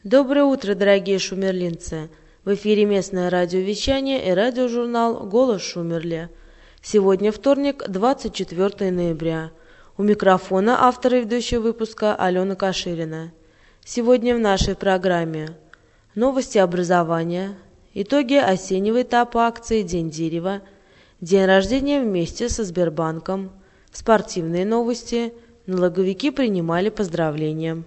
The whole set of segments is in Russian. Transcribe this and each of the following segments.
Доброе утро, дорогие шумерлинцы! В эфире местное радиовещание и радиожурнал «Голос Шумерли». Сегодня вторник, 24 ноября. У микрофона автор и ведущая выпуска Алена Каширина. Сегодня в нашей программе новости образования, итоги осеннего этапа акции «День дерева», день рождения вместе со Сбербанком, спортивные новости, налоговики принимали поздравления.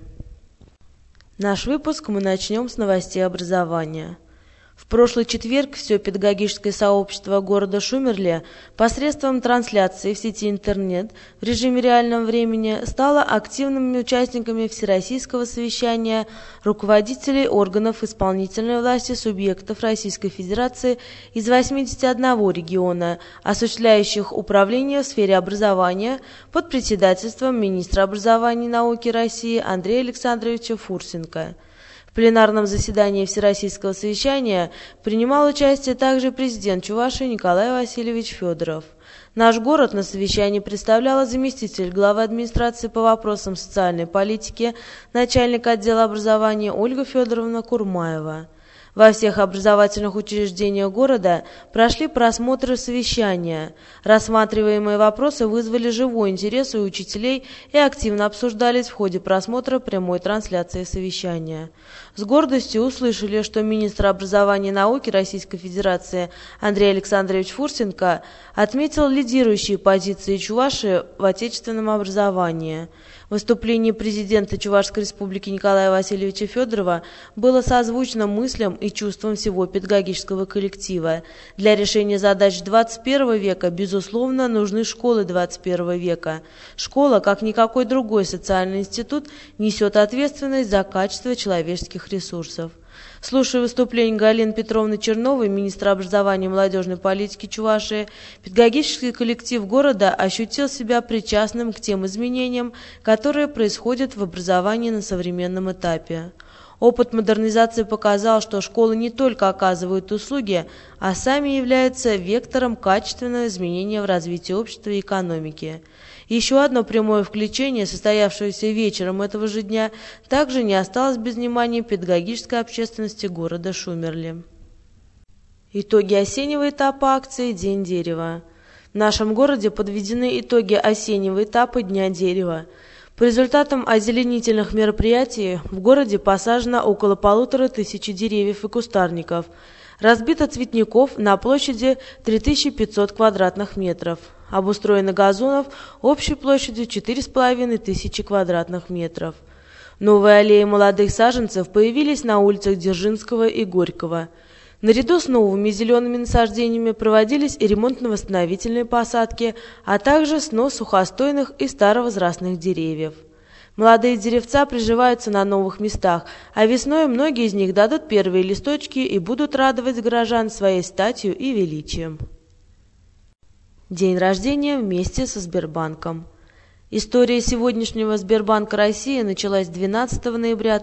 Наш выпуск мы начнем с новостей образования. В прошлый четверг все педагогическое сообщество города Шумерли посредством трансляции в сети интернет в режиме реального времени стало активными участниками Всероссийского совещания руководителей органов исполнительной власти субъектов Российской Федерации из 81 региона, осуществляющих управление в сфере образования под председательством министра образования и науки России Андрея Александровича Фурсенко. В пленарном заседании Всероссийского совещания принимал участие также президент Чувашии Николай Васильевич Федоров. Наш город на совещании представляла заместитель главы администрации по вопросам социальной политики, начальник отдела образования Ольга Федоровна Курмаева. Во всех образовательных учреждениях города прошли просмотры совещания. Рассматриваемые вопросы вызвали живой интерес у учителей и активно обсуждались в ходе просмотра прямой трансляции совещания. С гордостью услышали, что министр образования и науки Российской Федерации Андрей Александрович Фурсенко отметил лидирующие позиции Чувашии в отечественном образовании. В выступлении президента Чувашской Республики Николая Васильевича Федорова было созвучно мыслям и чувствам всего педагогического коллектива. Для решения задач 21 века, безусловно, нужны школы 21 века. Школа, как никакой другой социальный институт, несет ответственность за качество человеческих ресурсов. Слушая выступление Галины Петровны Черновой, министра образования и молодежной политики Чувашии, педагогический коллектив города ощутил себя причастным к тем изменениям, которые происходят в образовании на современном этапе. Опыт модернизации показал, что школы не только оказывают услуги, а сами являются вектором качественного изменения в развитии общества и экономики. Еще одно прямое включение, состоявшееся вечером этого же дня, также не осталось без внимания педагогической общественности города Шумерли. Итоги осеннего этапа акции «День дерева». В нашем городе подведены итоги осеннего этапа Дня дерева. По результатам озеленительных мероприятий в городе посажено около 1500 деревьев и кустарников, разбито цветников на площади 3500 квадратных метров, обустроено газонов общей площадью 4500 квадратных метров. Новые аллеи молодых саженцев появились на улицах Дзержинского и Горького. Наряду с новыми зелеными насаждениями проводились и ремонтно-восстановительные посадки, а также снос сухостойных и старовозрастных деревьев. Молодые деревца приживаются на новых местах, а весной многие из них дадут первые листочки и будут радовать горожан своей статью и величием. День рождения вместе со Сбербанком. История сегодняшнего Сбербанка России началась 12 ноября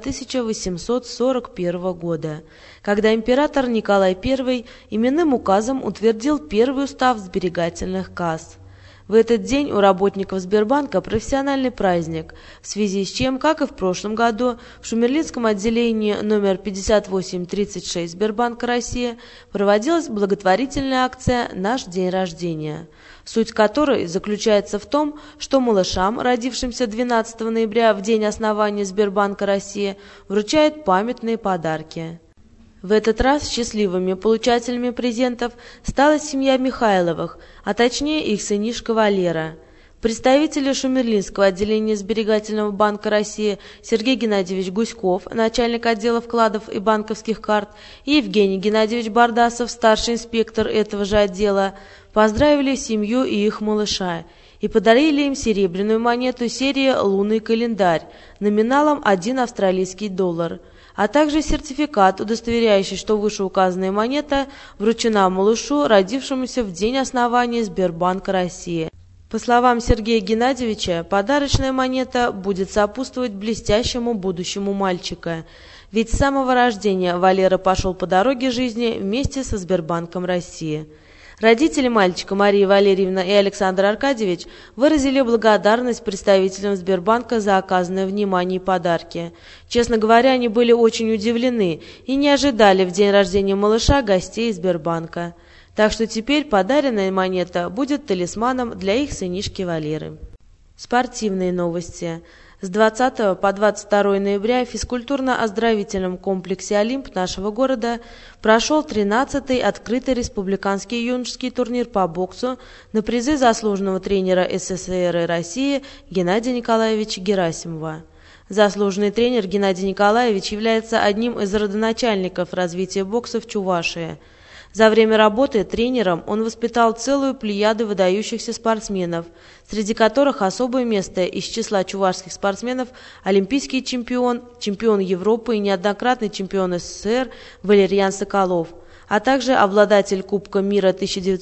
1841 года, когда император Николай I именным указом утвердил первый устав сберегательных касс. В этот день у работников Сбербанка профессиональный праздник, в связи с чем, как и в прошлом году, в Шумерлинском отделении номер 5836 Сбербанка России проводилась благотворительная акция «Наш день рождения», суть которой заключается в том, что малышам, родившимся 12 ноября в день основания Сбербанка России, вручают памятные подарки. В этот раз счастливыми получателями презентов стала семья Михайловых, а точнее их сынишка Валера. Представители Шумерлинского отделения Сберегательного банка России Сергей Геннадьевич Гуськов, начальник отдела вкладов и банковских карт, и Евгений Геннадьевич Бардасов, старший инспектор этого же отдела, поздравили семью и их малыша и подарили им серебряную монету серии «Лунный календарь» номиналом 1 австралийский доллар, а также сертификат, удостоверяющий, что вышеуказанная монета вручена малышу, родившемуся в день основания Сбербанка России. По словам Сергея Геннадьевича, подарочная монета будет сопутствовать блестящему будущему мальчика, ведь с самого рождения Валера пошел по дороге жизни вместе со Сбербанком России. Родители мальчика Мария Валерьевна и Александр Аркадьевич выразили благодарность представителям Сбербанка за оказанное внимание и подарки. Честно говоря, они были очень удивлены и не ожидали в день рождения малыша гостей из Сбербанка. Так что теперь подаренная монета будет талисманом для их сынишки Валеры. Спортивные новости. С 20 по 22 ноября в физкультурно-оздоровительном комплексе «Олимп» нашего города прошел 13-й открытый республиканский юношеский турнир по боксу на призы заслуженного тренера СССР и России Геннадия Николаевича Герасимова. Заслуженный тренер Геннадий Николаевич является одним из родоначальников развития бокса в Чувашии. За время работы тренером он воспитал целую плеяду выдающихся спортсменов, среди которых особое место из числа чувашских спортсменов олимпийский чемпион, чемпион Европы и неоднократный чемпион СССР Валерьян Соколов, а также обладатель Кубка мира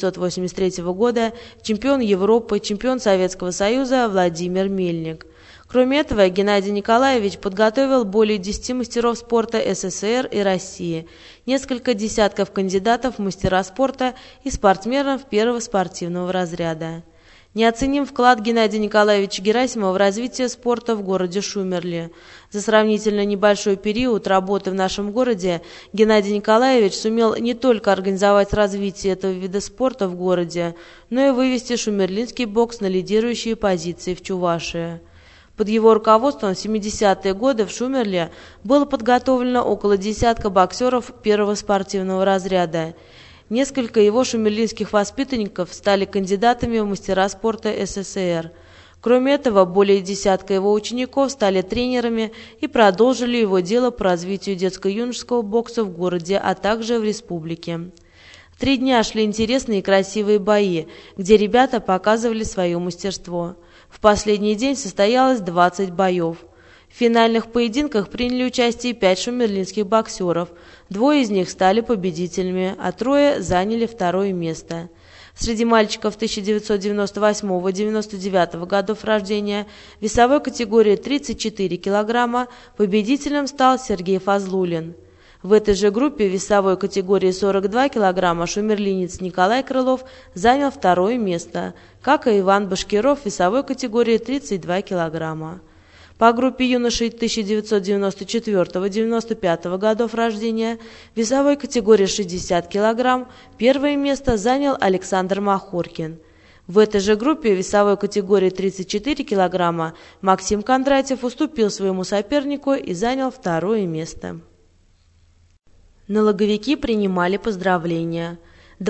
1983 года, чемпион Европы, чемпион Советского Союза Владимир Мельник. Кроме этого, Геннадий Николаевич подготовил более 10 мастеров спорта СССР и России, несколько десятков кандидатов в мастера спорта и спортсменов первого спортивного разряда. Неоценим вклад Геннадия Николаевича Герасимова в развитие спорта в городе Шумерле. За сравнительно небольшой период работы в нашем городе Геннадий Николаевич сумел не только организовать развитие этого вида спорта в городе, но и вывести шумерлинский бокс на лидирующие позиции в Чувашии. Под его руководством в 70-е годы в Шумерле было подготовлено около десятка боксеров первого спортивного разряда. Несколько его шумерлинских воспитанников стали кандидатами в мастера спорта СССР. Кроме этого, более десятка его учеников стали тренерами и продолжили его дело по развитию детско-юношеского бокса в городе, а также в республике. 3 дня шли интересные и красивые бои, где ребята показывали свое мастерство. В последний день состоялось 20 боев. В финальных поединках приняли участие 5 шумерлинских боксеров, 2 из них стали победителями, а 3 заняли 2-е место. Среди мальчиков 1998-99 годов рождения в весовой категории 34 килограмма победителем стал Сергей Фазлулин. В этой же группе в весовой категории 42 килограмма шумерлинец Николай Крылов занял 2-е место, как и Иван Башкиров в весовой категории 32 килограмма. По группе юношей 1994-95 годов рождения в весовой категории 60 килограмм 1-е место занял Александр Махоркин. В этой же группе в весовой категории 34 килограмма Максим Кондратьев уступил своему сопернику и занял 2-е место. Налоговики принимали поздравления.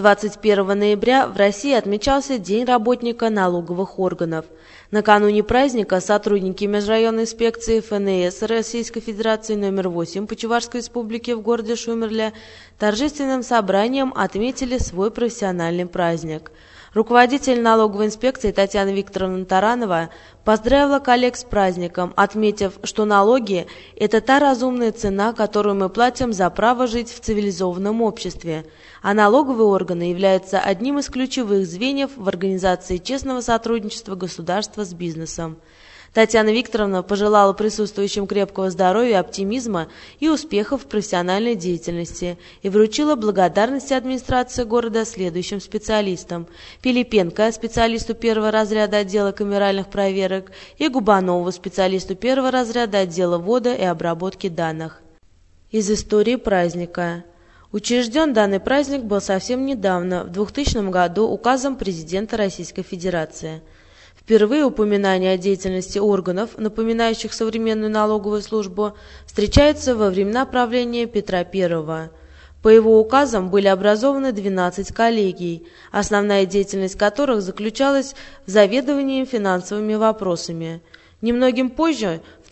21 ноября в России отмечался День работника налоговых органов. Накануне праздника сотрудники Межрайонной инспекции ФНС Российской Федерации номер 8 по Чувашской республике в городе Шумерле торжественным собранием отметили свой профессиональный праздник. Руководитель налоговой инспекции Татьяна Викторовна Таранова поздравила коллег с праздником, отметив, что налоги – это та разумная цена, которую мы платим за право жить в цивилизованном обществе, а налоговые органы являются одним из ключевых звеньев в организации честного сотрудничества государства с бизнесом. Татьяна Викторовна пожелала присутствующим крепкого здоровья, оптимизма и успехов в профессиональной деятельности и вручила благодарности администрации города следующим специалистам: Пилипенко, специалисту 1-го разряда отдела камеральных проверок, и Губанову, специалисту 1-го разряда отдела ввода и обработки данных. Из истории праздника. Учрежден данный праздник был совсем недавно, в 2000 году, указом президента Российской Федерации. Впервые упоминание о деятельности органов, напоминающих современную налоговую службу, встречается во времена правления Петра I. По его указам были образованы 12 коллегий, основная деятельность которых заключалась в заведовании финансовыми вопросами. Немногим позже, в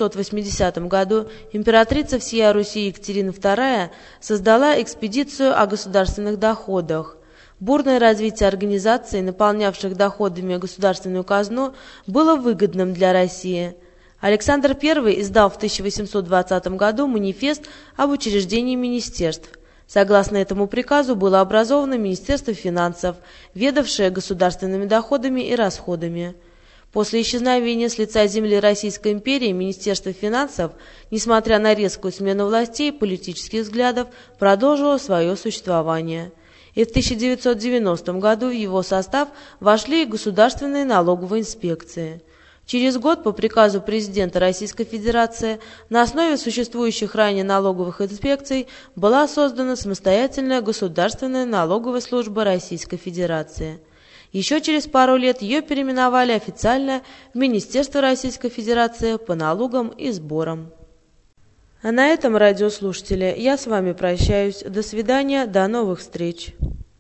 1780 году, императрица всея Руси Екатерина II создала экспедицию о государственных доходах. Бурное развитие организаций, наполнявших доходами государственную казну, было выгодным для России. Александр I издал в 1820 году манифест об учреждении министерств. Согласно этому приказу было образовано Министерство финансов, ведавшее государственными доходами и расходами. После исчезновения с лица земли Российской империи Министерство финансов, несмотря на резкую смену властей и политических взглядов, продолжило свое существование. И в 1990 году в его состав вошли государственные налоговые инспекции. Через год по приказу президента Российской Федерации на основе существующих ранее налоговых инспекций была создана самостоятельная государственная налоговая служба Российской Федерации. Еще через пару лет ее переименовали официально в Министерство Российской Федерации по налогам и сборам. А на этом, радиослушатели, я с вами прощаюсь. До свидания, до новых встреч.